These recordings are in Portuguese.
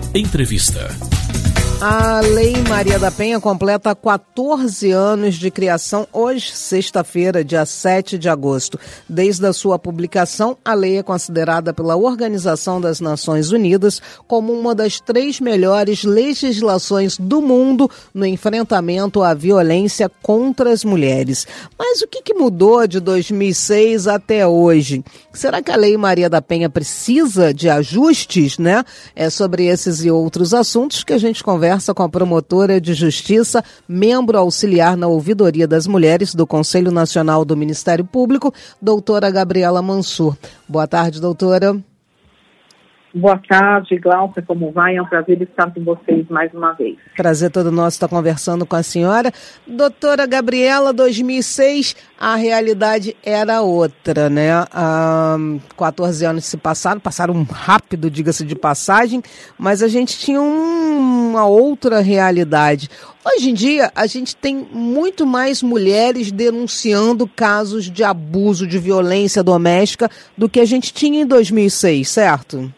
Entrevista. A Lei Maria da Penha completa 14 anos de criação hoje, sexta-feira, dia 7 de agosto. Desde a sua publicação, a lei é considerada pela Organização das Nações Unidas como uma das 3 melhores legislações do mundo no enfrentamento à violência contra as mulheres. Mas o que mudou de 2006 até hoje? Será que a Lei Maria da Penha precisa de ajustes, né? É sobre esses e outros assuntos que a gente conversa com a promotora de justiça, membro auxiliar na ouvidoria das mulheres do Conselho Nacional do Ministério Público, doutora Gabriela Mansur. Boa tarde, doutora. Boa tarde, Glaucia, como vai? É um prazer estar com vocês mais uma vez. Prazer todo nosso estar conversando com a senhora. Doutora Gabriela, 2006, a realidade era outra, né? 14 anos se passaram rápido, diga-se de passagem, mas a gente tinha uma outra realidade. Hoje em dia, a gente tem muito mais mulheres denunciando casos de abuso, de violência doméstica do que a gente tinha em 2006, certo?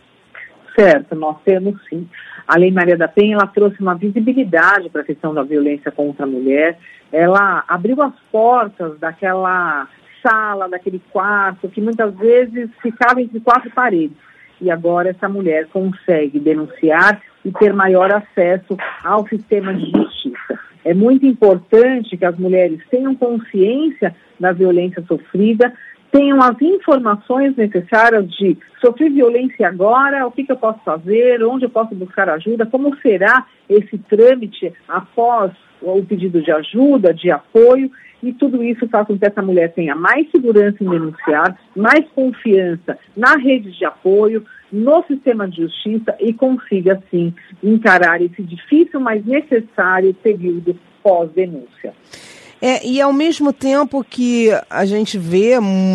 Certo, nós temos sim. A Lei Maria da Penha, ela trouxe uma visibilidade para a questão da violência contra a mulher. Ela abriu as portas daquela sala, daquele quarto, que muitas vezes ficava entre 4 paredes. E agora essa mulher consegue denunciar e ter maior acesso ao sistema de justiça. É muito importante que as mulheres tenham consciência da violência sofrida, tenham as informações necessárias de sofrer violência agora, o que eu posso fazer, onde eu posso buscar ajuda, como será esse trâmite após o pedido de ajuda, de apoio, e tudo isso faz com que essa mulher tenha mais segurança em denunciar, mais confiança na rede de apoio, no sistema de justiça e consiga, sim, encarar esse difícil, mas necessário período pós-denúncia. E ao mesmo tempo que a gente vê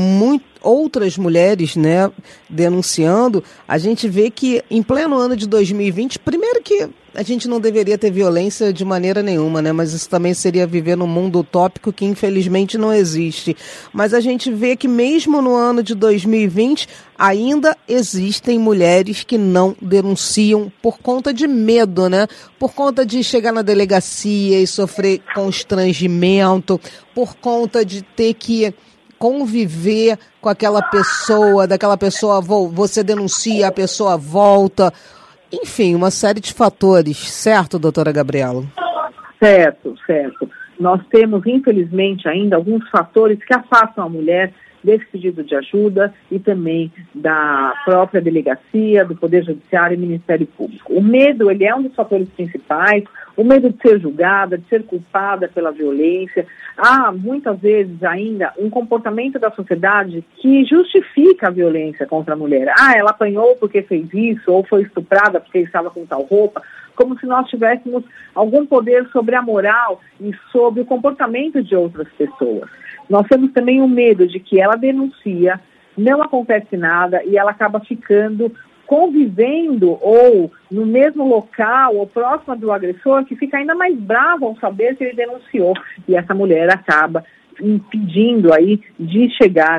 outras mulheres, né, denunciando, a gente vê que em pleno ano de 2020, primeiro que a gente não deveria ter violência de maneira nenhuma, né, mas isso também seria viver num mundo utópico que infelizmente não existe. Mas a gente vê que mesmo no ano de 2020 ainda existem mulheres que não denunciam por conta de medo, né? Por conta de chegar na delegacia e sofrer constrangimento, por conta de ter que conviver com aquela pessoa, daquela pessoa, você denuncia, a pessoa volta. Enfim, uma série de fatores, certo, doutora Gabriela? Certo. Nós temos, infelizmente, ainda alguns fatores que afastam a mulher desse pedido de ajuda e também da própria delegacia, do Poder Judiciário e Ministério Público. O medo, ele é um dos fatores principais, o medo de ser julgada, de ser culpada pela violência. Há, muitas vezes, ainda um comportamento da sociedade que justifica a violência contra a mulher. Ela apanhou porque fez isso, ou foi estuprada porque estava com tal roupa, como se nós tivéssemos algum poder sobre a moral e sobre o comportamento de outras pessoas. Nós temos também o medo de que ela denuncia, não acontece nada e ela acaba ficando convivendo ou no mesmo local ou próxima do agressor, que fica ainda mais brava ao saber que ele denunciou. E essa mulher acaba impedida de chegar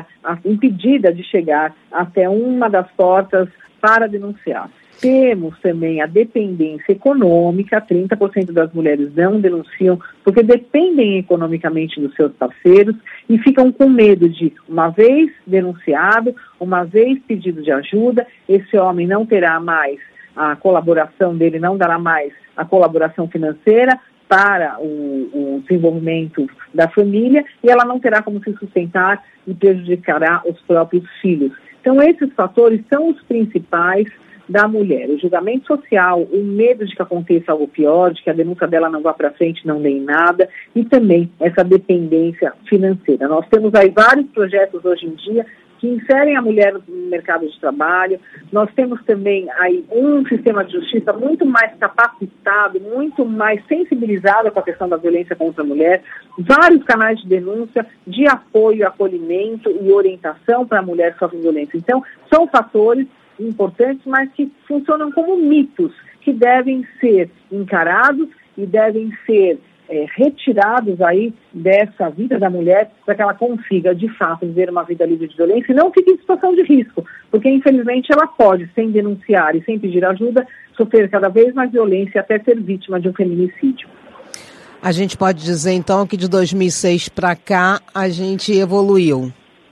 até uma das portas para denunciar. Temos também a dependência econômica, 30% das mulheres não denunciam porque dependem economicamente dos seus parceiros e ficam com medo de, uma vez denunciado, uma vez pedido de ajuda, esse homem não terá mais a colaboração dele, não dará mais a colaboração financeira para o desenvolvimento da família e ela não terá como se sustentar e prejudicará os próprios filhos. Então, esses fatores são os principais da mulher. O julgamento social, o medo de que aconteça algo pior, de que a denúncia dela não vá para frente, não dê em nada, e também essa dependência financeira. Nós temos aí vários projetos hoje em dia que inserem a mulher no mercado de trabalho. Nós temos também aí um sistema de justiça muito mais capacitado, muito mais sensibilizado com a questão da violência contra a mulher, vários canais de denúncia, de apoio, acolhimento e orientação para a mulher que sofre violência. Então, são fatores importantes, mas que funcionam como mitos, que devem ser encarados e devem ser retirados aí dessa vida da mulher para que ela consiga, de fato, viver uma vida livre de violência e não fique em situação de risco, porque, infelizmente, ela pode, sem denunciar e sem pedir ajuda, sofrer cada vez mais violência até ser vítima de um feminicídio. A gente pode dizer, então, que de 2006 para cá a gente evoluiu.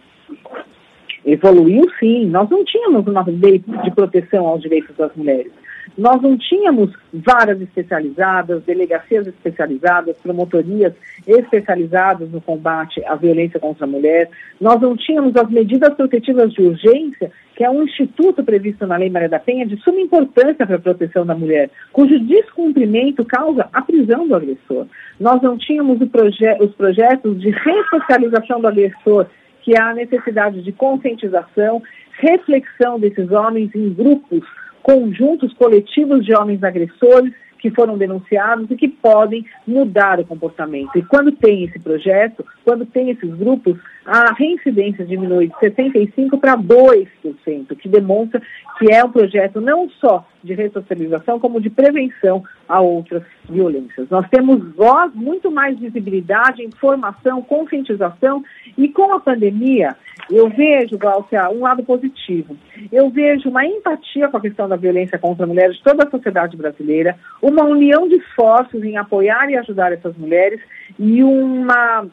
Evoluiu, sim. Nós não tínhamos uma lei de proteção aos direitos das mulheres. Nós não tínhamos varas especializadas, delegacias especializadas, promotorias especializadas no combate à violência contra a mulher. Nós não tínhamos as medidas protetivas de urgência, que é um instituto previsto na Lei Maria da Penha de suma importância para a proteção da mulher, cujo descumprimento causa a prisão do agressor. Nós não tínhamos os projetos de ressocialização do agressor, que há a necessidade de conscientização, reflexão desses homens em grupos, conjuntos coletivos de homens agressores que foram denunciados e que podem mudar o comportamento. E quando tem esse projeto, quando tem esses grupos, a reincidência diminui de 65% para 2%, que demonstra que é um projeto não só de ressocialização, como de prevenção a outras violências. Nós temos voz, muito mais visibilidade, informação, conscientização, e com a pandemia, eu vejo, Glaucia, um lado positivo. Eu vejo uma empatia com a questão da violência contra a mulher de toda a sociedade brasileira, uma união de esforços em apoiar e ajudar essas mulheres e uma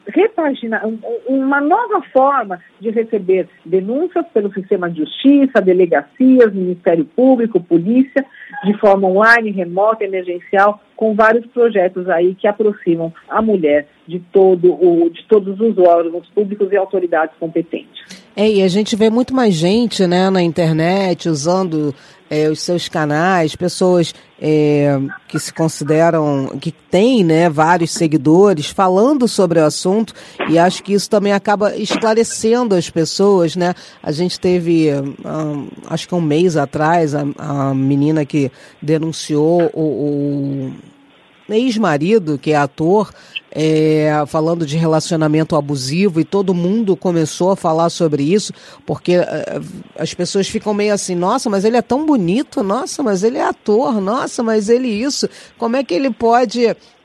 nova forma de receber denúncias pelo sistema de justiça, delegacias, Ministério Público, polícia, de forma online, remota, emergencial, com vários projetos aí que aproximam a mulher de todos os órgãos públicos e autoridades competentes. E a gente vê muito mais gente, né, na internet usando os seus canais, pessoas que se consideram, que têm, né, vários seguidores falando sobre o assunto, e acho que isso também acaba esclarecendo as pessoas, né? A gente teve, acho que um mês atrás, a menina que denunciou o ex-marido, que é ator, falando de relacionamento abusivo, e todo mundo começou a falar sobre isso, porque as pessoas ficam meio assim, nossa, mas ele é tão bonito, nossa, mas ele é ator, nossa, mas ele isso, como é que ele pode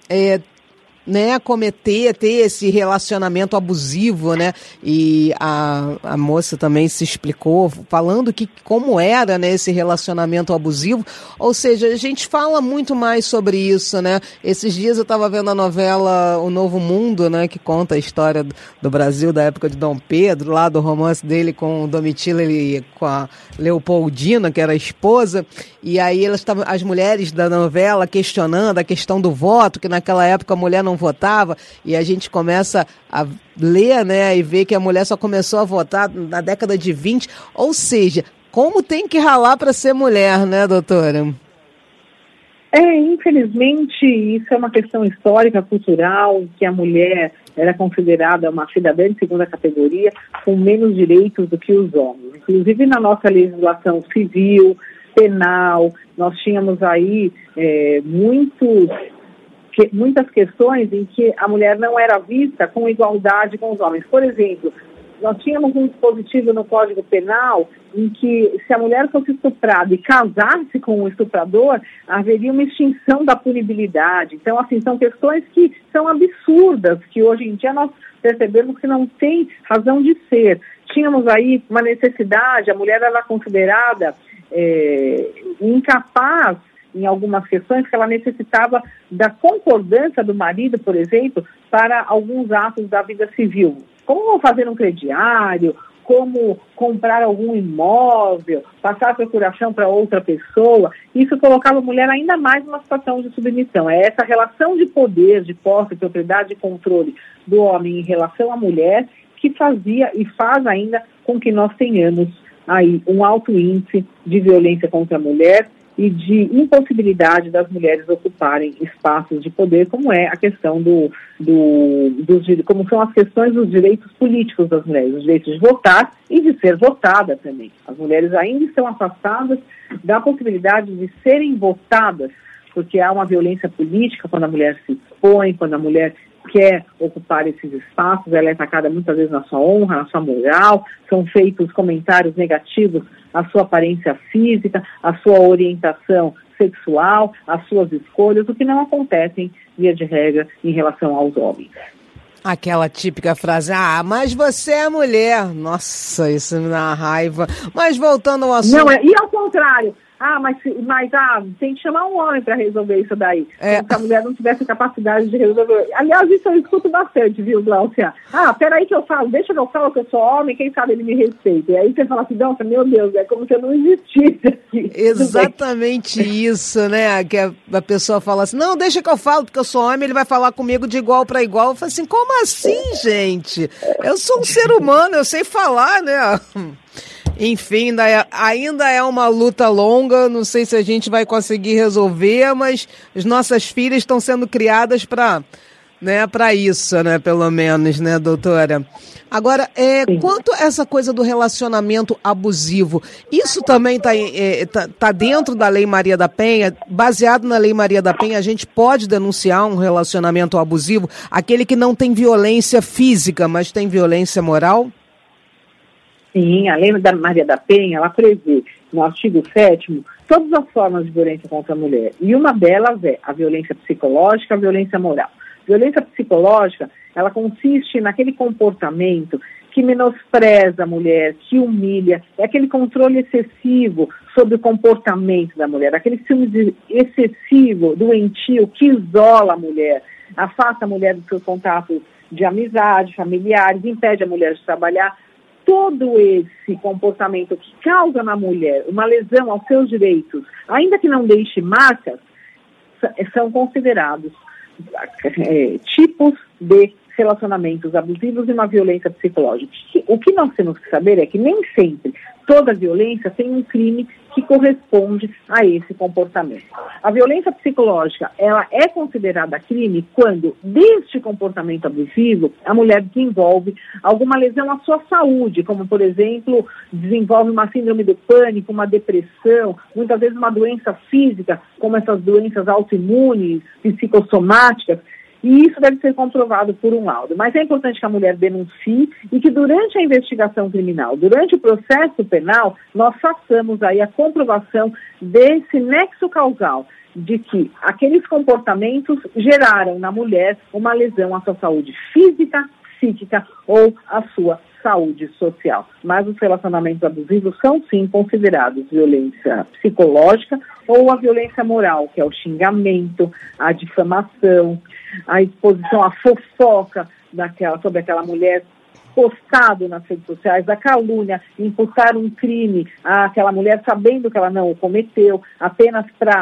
ter esse relacionamento abusivo, né? E a moça também se explicou, falando como era, né, esse relacionamento abusivo. Ou seja, a gente fala muito mais sobre isso, né? Esses dias eu estava vendo a novela O Novo Mundo, né, que conta a história do Brasil da época de Dom Pedro, lá do romance dele com o Domitila e com a Leopoldina, que era a esposa, e aí as mulheres da novela questionando a questão do voto, que naquela época a mulher não votava, e a gente começa a ler, né, e ver que a mulher só começou a votar na década de 20, ou seja, como tem que ralar para ser mulher, né, doutora? Infelizmente, isso é uma questão histórica, cultural, que a mulher era considerada uma cidadã de segunda categoria, com menos direitos do que os homens. Inclusive na nossa legislação civil, penal, nós tínhamos aí muitas questões em que a mulher não era vista com igualdade com os homens. Por exemplo, nós tínhamos um dispositivo no Código Penal em que, se a mulher fosse estuprada e casasse com um estuprador, haveria uma extinção da punibilidade. Então, assim, são questões que são absurdas, que hoje em dia nós percebemos que não tem razão de ser. Tínhamos aí uma necessidade, a mulher era considerada incapaz em algumas questões, que ela necessitava da concordância do marido, por exemplo, para alguns atos da vida civil. Como fazer um crediário, como comprar algum imóvel, passar a procuração para outra pessoa. Isso colocava a mulher ainda mais numa situação de submissão. É essa relação de poder, de posse, propriedade e controle do homem em relação à mulher que fazia e faz ainda com que nós tenhamos aí um alto índice de violência contra a mulher e de impossibilidade das mulheres ocuparem espaços de poder, como é a questão como são as questões dos direitos políticos das mulheres, os direitos de votar e de ser votada também. As mulheres ainda estão afastadas da possibilidade de serem votadas, porque há uma violência política quando a mulher se expõe, quando a mulher quer ocupar esses espaços, ela é atacada muitas vezes na sua honra, na sua moral, são feitos comentários negativos à sua aparência física, à sua orientação sexual, as suas escolhas, o que não acontece, via de regra, em relação aos homens. Aquela típica frase, mas você é mulher. Nossa, isso me dá raiva. Mas voltando ao assunto... Não, e ao contrário, mas tem que chamar um homem para resolver isso daí. Como se a mulher não tivesse capacidade de resolver. Aliás, isso eu escuto bastante, viu, Glaucia? Peraí que eu falo, deixa que eu falo que eu sou homem, quem sabe ele me respeita. E aí você fala assim, nossa, meu Deus, é como se eu não existisse aqui. Exatamente isso, né? Que a pessoa fala assim, não, deixa que eu falo, porque eu sou homem, ele vai falar comigo de igual para igual. Eu falo assim, como assim, gente? Eu sou um ser humano, eu sei falar, né? Enfim, ainda é uma luta longa, não sei se a gente vai conseguir resolver, mas as nossas filhas estão sendo criadas para isso, né, pelo menos, né, doutora? Agora, quanto a essa coisa do relacionamento abusivo, isso também tá dentro da Lei Maria da Penha? Baseado na Lei Maria da Penha, a gente pode denunciar um relacionamento abusivo, aquele que não tem violência física, mas tem violência moral? Sim, a Lei da Maria da Penha, ela prevê, no artigo 7º, todas as formas de violência contra a mulher. E uma delas é a violência psicológica, a violência moral. Violência psicológica, ela consiste naquele comportamento que menospreza a mulher, que humilha, é aquele controle excessivo sobre o comportamento da mulher, aquele ciúme excessivo, doentio, que isola a mulher, afasta a mulher dos seus contatos de amizade, familiares, impede a mulher de trabalhar. Todo esse comportamento que causa na mulher uma lesão aos seus direitos, ainda que não deixe marcas, são considerados tipos de relacionamentos abusivos e uma violência psicológica. O que nós temos que saber é que nem sempre toda violência tem um crime que corresponde a esse comportamento. A violência psicológica, ela é considerada crime quando, deste comportamento abusivo, a mulher desenvolve alguma lesão à sua saúde, como, por exemplo, desenvolve uma síndrome do pânico, uma depressão, muitas vezes uma doença física, como essas doenças autoimunes, psicossomáticas, e isso deve ser comprovado por um laudo. Mas é importante que a mulher denuncie e que durante a investigação criminal, durante o processo penal, nós façamos aí a comprovação desse nexo causal, de que aqueles comportamentos geraram na mulher uma lesão à sua saúde física, psíquica ou à sua saúde social. Mas os relacionamentos abusivos são sim considerados violência psicológica ou a violência moral, que é o xingamento, a difamação, a exposição à fofoca sobre aquela mulher, postado nas redes sociais, a calúnia, imputar um crime àquela mulher sabendo que ela não o cometeu, apenas para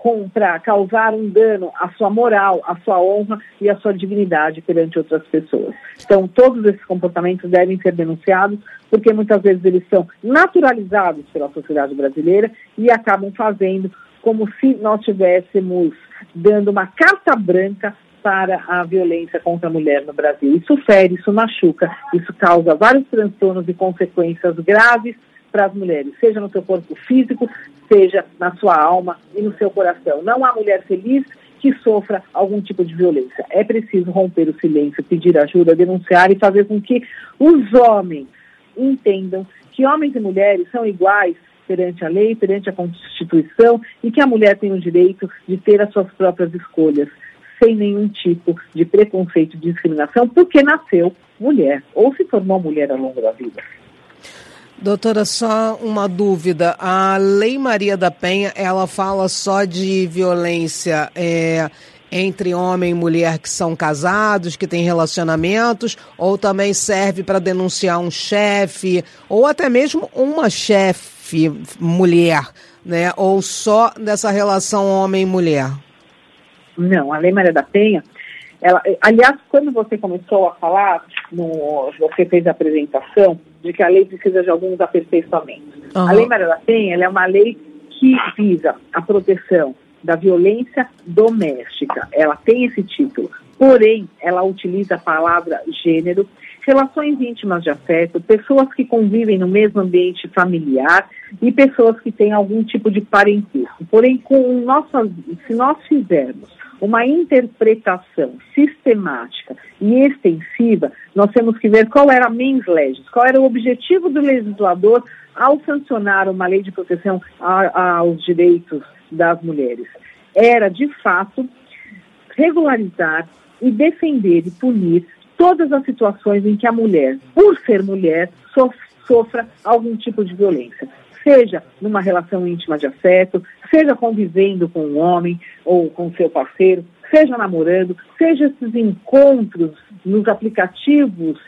causar um dano à sua moral, à sua honra e à sua dignidade perante outras pessoas. Então, todos esses comportamentos devem ser denunciados, porque muitas vezes eles são naturalizados pela sociedade brasileira e acabam fazendo como se nós estivéssemos dando uma carta branca para a violência contra a mulher no Brasil. Isso fere, isso machuca, isso causa vários transtornos e consequências graves para as mulheres, seja no seu corpo físico, seja na sua alma e no seu coração. Não há mulher feliz que sofra algum tipo de violência. É preciso romper o silêncio, pedir ajuda, denunciar e fazer com que os homens entendam que homens e mulheres são iguais perante a lei, perante a Constituição, e que a mulher tem o direito de ter as suas próprias escolhas, sem nenhum tipo de preconceito e discriminação, porque nasceu mulher ou se tornou mulher ao longo da vida. Doutora, só uma dúvida. A Lei Maria da Penha, ela fala só de violência entre homem e mulher que são casados, que têm relacionamentos, ou também serve para denunciar um chefe, ou até mesmo uma chefe mulher, né? Ou só dessa relação homem e mulher? Não, a Lei Maria da Penha, aliás, quando você começou a falar, você fez a apresentação de que a lei precisa de alguns aperfeiçoamentos. Uhum. A Lei Maria da Penha, ela é uma lei que visa a proteção da violência doméstica. Ela tem esse título, porém, ela utiliza a palavra gênero, relações íntimas de afeto, pessoas que convivem no mesmo ambiente familiar e pessoas que têm algum tipo de parentesco. Porém, se nós fizermos uma interpretação sistemática e extensiva, nós temos que ver qual era a mens legis, qual era o objetivo do legislador ao sancionar uma lei de proteção aos direitos das mulheres. Era, de fato, regularizar e defender e punir todas as situações em que a mulher, por ser mulher, sofra algum tipo de violência. Seja numa relação íntima de afeto, seja convivendo com um homem ou com seu parceiro, seja namorando, seja esses encontros nos aplicativos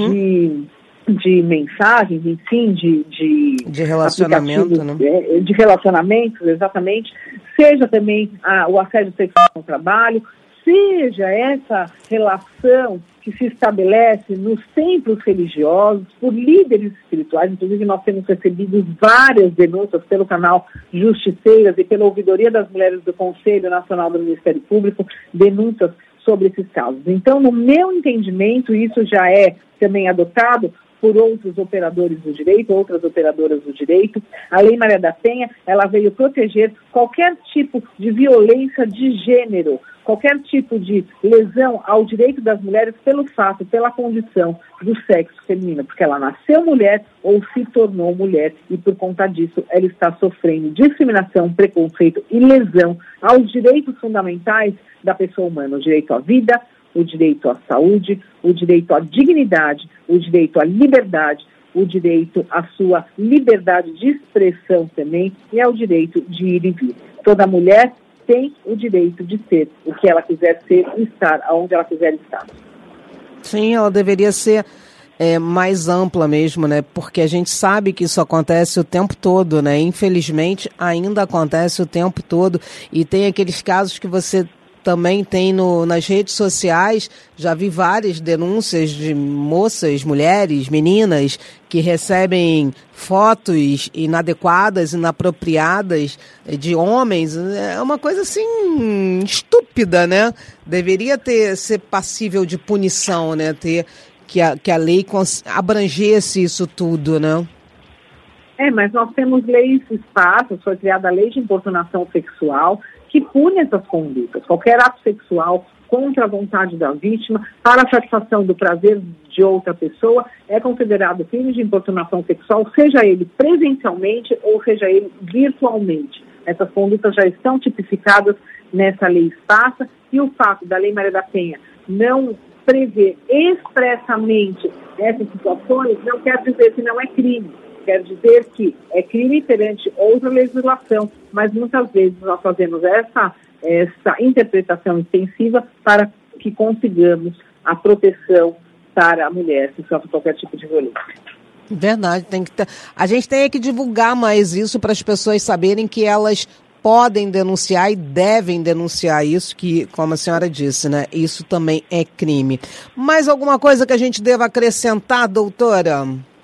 de mensagens, enfim, de relacionamento, né? De relacionamentos, exatamente, seja também o assédio sexual no trabalho, seja essa relação que se estabelece nos templos religiosos por líderes espirituais. Inclusive nós temos recebido várias denúncias pelo canal Justiceiras e pela Ouvidoria das Mulheres do Conselho Nacional do Ministério Público, denúncias sobre esses casos. Então, no meu entendimento, isso já é também adotado por outros operadores do direito, outras operadoras do direito. A Lei Maria da Penha, ela veio proteger qualquer tipo de violência de gênero, qualquer tipo de lesão ao direito das mulheres pelo fato, pela condição do sexo feminino, porque ela nasceu mulher ou se tornou mulher e por conta disso ela está sofrendo discriminação, preconceito e lesão aos direitos fundamentais da pessoa humana, o direito à vida, o direito à saúde, o direito à dignidade, o direito à liberdade, o direito à sua liberdade de expressão também e ao direito de ir e vir. Toda mulher tem o direito de ser o que ela quiser ser e estar aonde ela quiser estar. Sim, ela deveria ser mais ampla mesmo, né? Porque a gente sabe que isso acontece o tempo todo, né? Infelizmente, ainda acontece o tempo todo e tem aqueles casos que você também tem nas redes sociais, já vi várias denúncias de moças, mulheres, meninas que recebem fotos inadequadas, inapropriadas de homens. É uma coisa assim estúpida, né? Deveria ser passível de punição, né? Que a lei abrangesse isso tudo, né? Mas nós temos leis esparsas, foi criada a Lei de Importunação Sexual, que pune essas condutas. Qualquer ato sexual contra a vontade da vítima, para a satisfação do prazer de outra pessoa, é considerado crime de importunação sexual, seja ele presencialmente ou seja ele virtualmente. Essas condutas já estão tipificadas nessa lei esparsa e o fato da Lei Maria da Penha não prever expressamente essas situações não quer dizer que não é crime. Quer dizer que é crime perante outra legislação, mas muitas vezes nós fazemos essa interpretação extensiva para que consigamos a proteção para a mulher que sofre qualquer tipo de violência. Verdade, a gente tem que divulgar mais isso para as pessoas saberem que elas podem denunciar e devem denunciar isso, que, como a senhora disse, né, isso também é crime. Mais alguma coisa que a gente deva acrescentar, doutora?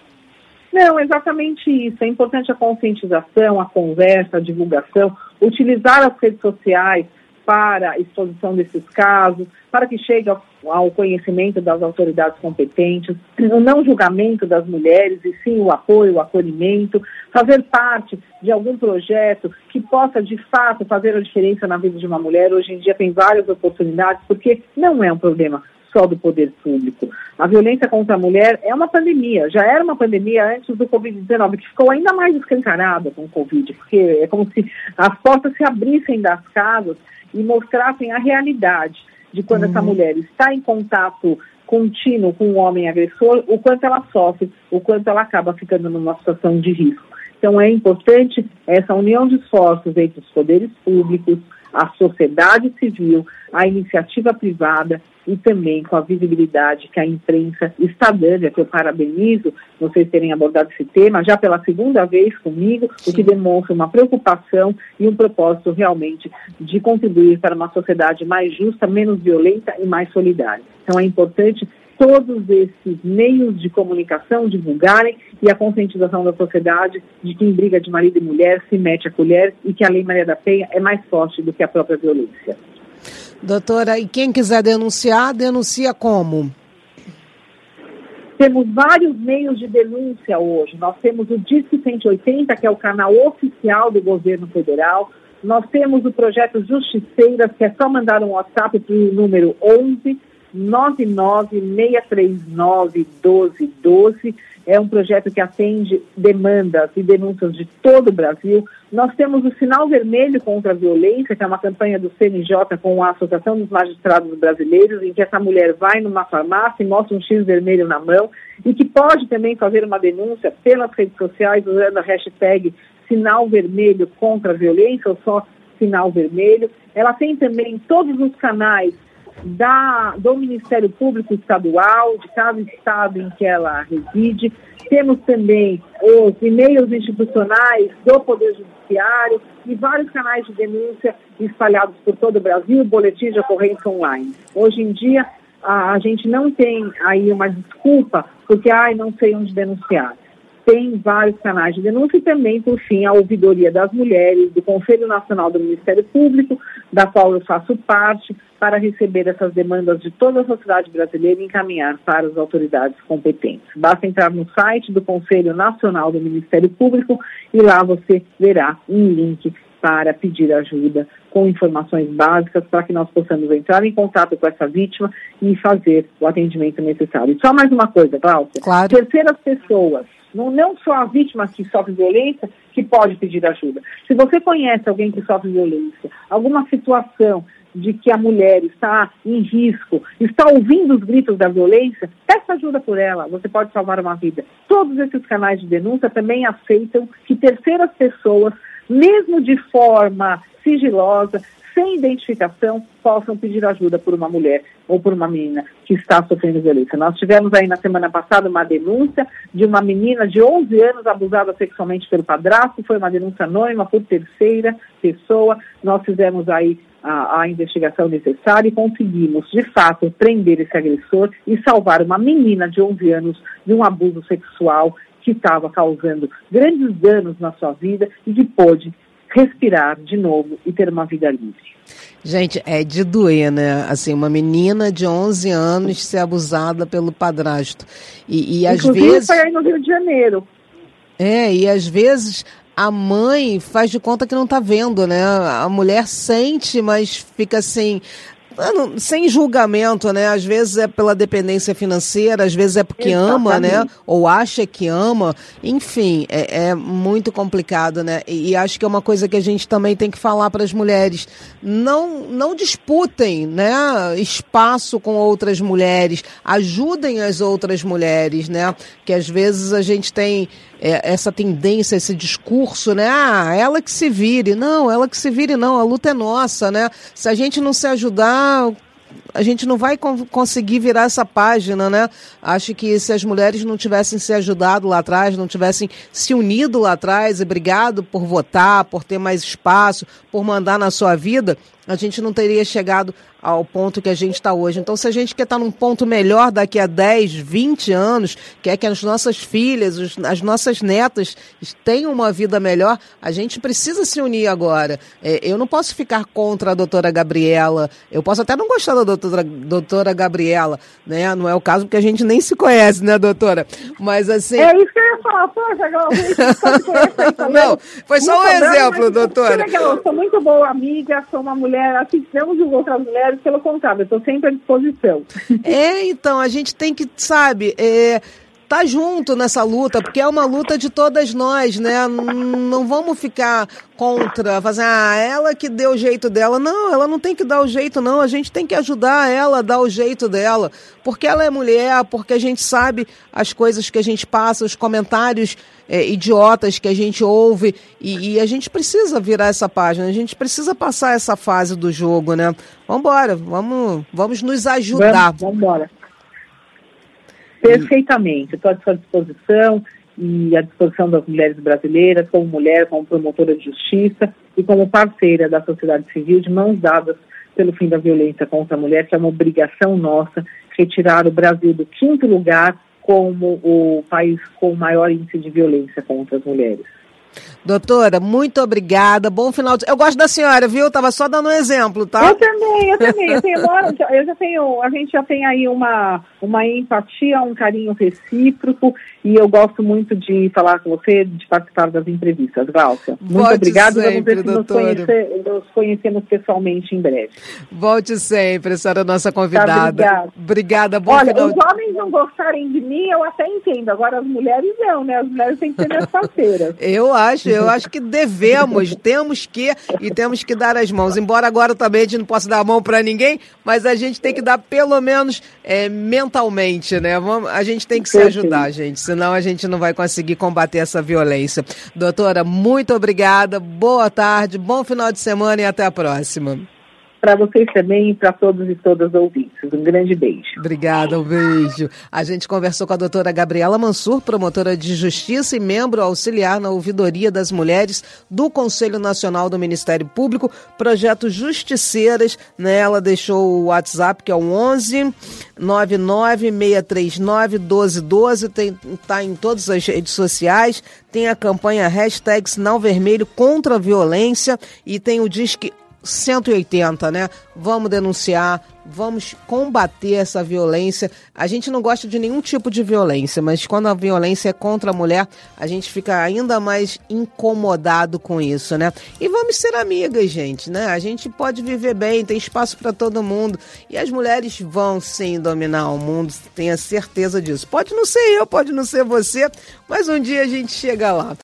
Não, exatamente isso. É importante a conscientização, a conversa, a divulgação, utilizar as redes sociais para a exposição desses casos, para que chegue ao conhecimento das autoridades competentes, o não julgamento das mulheres, e sim o apoio, o acolhimento, fazer parte de algum projeto que possa, de fato, fazer a diferença na vida de uma mulher. Hoje em dia tem várias oportunidades, porque não é um problema só do poder público. A violência contra a mulher é uma pandemia, já era uma pandemia antes do Covid-19, que ficou ainda mais escancarada com o Covid, porque é como se as portas se abrissem das casas e mostrassem a realidade de quando essa mulher está em contato contínuo com o homem agressor, o quanto ela sofre, o quanto ela acaba ficando numa situação de risco. Então é importante essa união de esforços entre os poderes públicos, a sociedade civil, a iniciativa privada e também com a visibilidade que a imprensa está dando, que eu parabenizo vocês terem abordado esse tema já pela segunda vez comigo, o que demonstra uma preocupação e um propósito realmente de contribuir para uma sociedade mais justa, menos violenta e mais solidária. Então é importante todos esses meios de comunicação divulgarem e a conscientização da sociedade de que em briga de marido e mulher se mete a colher e que a Lei Maria da Penha é mais forte do que a própria violência. Doutora, e quem quiser denunciar, denuncia como? Temos vários meios de denúncia hoje. Nós temos o Disque 180, que é o canal oficial do governo federal. Nós temos o projeto Justiceiras, que é só mandar um WhatsApp para o número 11 99639 1212. É um projeto que atende demandas e denúncias de todo o Brasil. Nós temos o Sinal Vermelho contra a Violência, que é uma campanha do CNJ com a Associação dos Magistrados Brasileiros, em que essa mulher vai numa farmácia e mostra um X vermelho na mão e que pode também fazer uma denúncia pelas redes sociais usando a hashtag Sinal Vermelho contra a Violência ou só Sinal Vermelho. Ela tem também todos os canais do Ministério Público Estadual, de cada estado em que ela reside. Temos também os e-mails institucionais do Poder Judiciário e vários canais de denúncia espalhados por todo o Brasil, boletins de ocorrência online. Hoje em dia, a gente não tem aí uma desculpa porque, não sei onde denunciar. Tem vários canais de denúncia e também, por fim, a Ouvidoria das Mulheres, do Conselho Nacional do Ministério Público, da qual eu faço parte, para receber essas demandas de toda a sociedade brasileira e encaminhar para as autoridades competentes. Basta entrar no site do Conselho Nacional do Ministério Público e lá você verá um link para pedir ajuda com informações básicas para que nós possamos entrar em contato com essa vítima e fazer o atendimento necessário. E só mais uma coisa, Cláudia. Claro. Terceiras pessoas, não só a vítima que sofre violência, que pode pedir ajuda. Se você conhece alguém que sofre violência, alguma situação de que a mulher está em risco, está ouvindo os gritos da violência, peça ajuda por ela, você pode salvar uma vida. Todos esses canais de denúncia também aceitam que terceiras pessoas, mesmo de forma sigilosa, sem identificação, possam pedir ajuda por uma mulher ou por uma menina que está sofrendo violência. Nós tivemos aí na semana passada uma denúncia de uma menina de 11 anos abusada sexualmente pelo padrasto, foi uma denúncia anônima por terceira pessoa. Nós fizemos aí a investigação necessária e conseguimos, de fato, prender esse agressor e salvar uma menina de 11 anos de um abuso sexual que estava causando grandes danos na sua vida e que pôde respirar de novo e ter uma vida livre. Gente, é de doer, né? Assim, uma menina de 11 anos ser abusada pelo padrasto. E às vezes... foi aí no Rio de Janeiro. E às vezes a mãe faz de conta que não está vendo, né? A mulher sente, mas fica assim... sem julgamento, né? Às vezes é pela dependência financeira, às vezes é porque ama, né? Ou acha que ama. Enfim, é muito complicado, né? E acho que é uma coisa que a gente também tem que falar para as mulheres. Não disputem, né? Espaço com outras mulheres. Ajudem as outras mulheres, né? Que às vezes a gente tem essa tendência, esse discurso, né? Ela que se vire. Não, ela que se vire não. A luta é nossa, né? Se a gente não se ajudar, a gente não vai conseguir virar essa página, né? Acho que se as mulheres não tivessem se ajudado lá atrás, não tivessem se unido lá atrás e brigado por votar, por ter mais espaço, por mandar na sua vida, a gente não teria chegado ao ponto que a gente está hoje. Então, se a gente quer estar num ponto melhor daqui a 10, 20 anos, quer que as nossas filhas, as nossas netas tenham uma vida melhor, a gente precisa se unir agora. Eu não posso ficar contra a doutora Gabriela, eu posso até não gostar da doutora Gabriela, né? Não é o caso porque a gente nem se conhece, né, doutora? Mas assim... É isso que eu ia falar, poxa, a gente só se conhece aí também. Não, foi só um exemplo, doutora. Legal, eu sou muito boa amiga, sou uma mulher, assim, não julgo outras mulheres, pelo contrário, eu estou sempre à disposição. Então, a gente tem que, sabe, tá junto nessa luta, porque é uma luta de todas nós, né? Não vamos ficar contra, fazer, ela que deu o jeito dela. Não, ela não tem que dar o jeito, não. A gente tem que ajudar ela a dar o jeito dela, porque ela é mulher, porque a gente sabe as coisas que a gente passa, os comentários idiotas que a gente ouve, e a gente precisa virar essa página, a gente precisa passar essa fase do jogo, né? Vambora, vamos nos ajudar. Vamos embora. Perfeitamente, estou à sua disposição e à disposição das mulheres brasileiras, como mulher, como promotora de justiça e como parceira da sociedade civil, de mãos dadas pelo fim da violência contra a mulher, que é uma obrigação nossa retirar o Brasil do 5º lugar como o país com o maior índice de violência contra as mulheres. Doutora, muito obrigada. Bom final de... Eu gosto da senhora, viu? Tava só dando um exemplo, tá? Eu também. A gente já tem aí uma empatia, um carinho recíproco, e eu gosto muito de falar com você, de participar das entrevistas, Glaucia. Muito obrigada. Vamos ver se nos conhecemos pessoalmente em breve. Volte sempre, a senhora é nossa convidada. Tá, obrigada. Bom Olha, final... os homens não gostarem de mim, eu até entendo. Agora as mulheres não, né? As mulheres têm que ser minhas parceiras. Eu acho que temos que dar as mãos. Embora agora também a gente não possa dar a mão para ninguém, mas a gente tem que dar pelo menos mentalmente, né? A gente tem que se ajudar, gente, senão a gente não vai conseguir combater essa violência. Doutora, muito obrigada, boa tarde, bom final de semana e até a próxima. Para vocês também e para todos e todas ouvintes. Um grande beijo. Obrigada, um beijo. A gente conversou com a doutora Gabriela Mansur, promotora de justiça e membro auxiliar na ouvidoria das mulheres do Conselho Nacional do Ministério Público, projeto Justiceiras, né? Ela deixou o WhatsApp, que é o 11 99 639 1212, tá em todas as redes sociais, tem a campanha #Sinal Vermelho contra a Violência e tem o Disque 180, né? Vamos denunciar, vamos combater essa violência. A gente não gosta de nenhum tipo de violência, mas quando a violência é contra a mulher, a gente fica ainda mais incomodado com isso, né? E vamos ser amigas, gente, né? A gente pode viver bem, tem espaço para todo mundo e as mulheres vão sim dominar o mundo, tenha certeza disso. Pode não ser eu, pode não ser você, mas um dia a gente chega lá.